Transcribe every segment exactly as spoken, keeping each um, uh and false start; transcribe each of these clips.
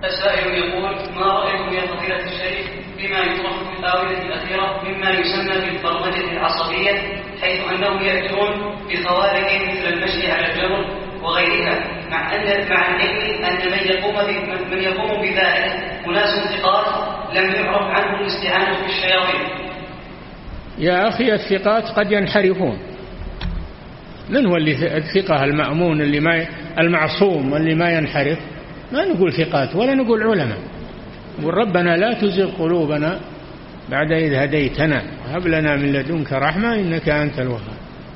السائل يقول: ما رأيكم يا فضيلة الشيخ بما يطرح في الآونة الأخيرة مما يسمى بالبرمجة العصبية، حيث أنهم يأتون بخوارق مثل المشي على الجبر وغيرها، مع أن مع العلم أن من يقوم من يقوم بذلك أناس ثقات لم يعرف عنهم الاستعانة بالشياطين؟ يا أخي، الثقات قد ينحرفون. من هو اللي الثقة المأمون اللي ما المعصوم اللي ما ينحرف؟ ما نقول ثقات ولا نقول علماء، نقول ربنا لا تزغ قلوبنا بعد إذ هديتنا وهب لنا من لدنك رحمة إنك أنت الوهاب.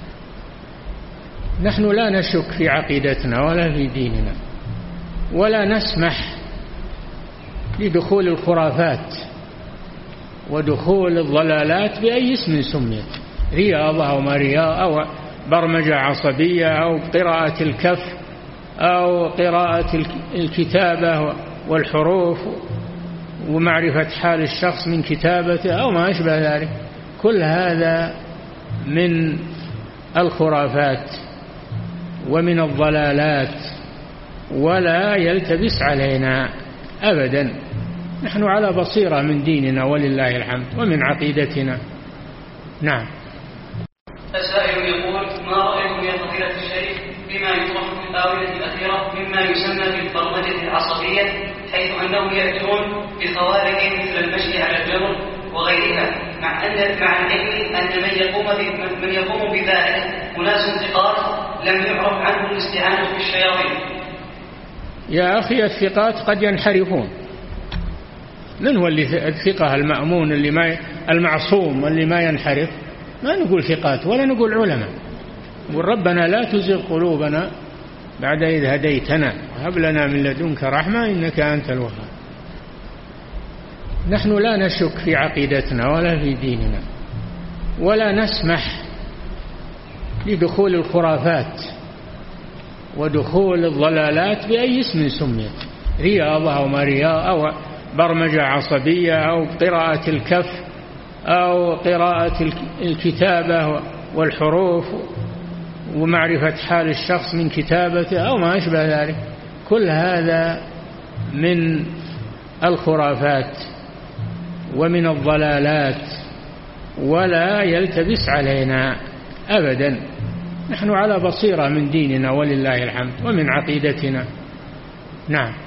نحن لا نشك في عقيدتنا ولا في ديننا، ولا نسمح لدخول الخرافات ودخول الضلالات بأي اسم سميت، رياضة أو ما رياضة أو برمجة عصبية أو قراءة الكف أو قراءة الكتابة والحروف ومعرفة حال الشخص من كتابته أو ما أشبه ذلك. كل هذا من الخرافات ومن الضلالات، ولا يلتبس علينا أبدا. نحن على بصيرة من ديننا ولله الحمد ومن عقيدتنا. نعم. السائل يقول: ما رأيكم يا فضيلة الشيخ بما يطرح في الآونة الأخيرة مما يسمى بالبرمجة العصبية، حيث أنهم يأتون بخوارق مثل المشي على الجبر وغيرها، مع أن مع العلم أن من يقوم من يقوم بذلك أناس ثقات لم يعرف عنهم الاستعانة بالشياطين؟ يا أخي، الثقات قد ينحرفون. من هو اللي الثقة المأمون اللي ما المعصوم اللي ما ينحرف؟ ما نقول ثقات ولا نقول علماء، نقول ربنا لا تزغ قلوبنا بعد إذ هديتنا وهب لنا من لدنك رحمة إنك أنت الوهاب. نحن لا نشك في عقيدتنا ولا في ديننا، ولا نسمح لدخول الخرافات ودخول الضلالات بأي اسم سميت، رياضة أو ما رياضة أو برمجة عصبية أو قراءة الكف أو قراءة الكتابة والحروف ومعرفة حال الشخص من كتابته أو ما أشبه ذلك. كل هذا من الخرافات ومن الضلالات، ولا يلتبس علينا أبدا. نحن على بصيرة من ديننا ولله الحمد ومن عقيدتنا. نعم.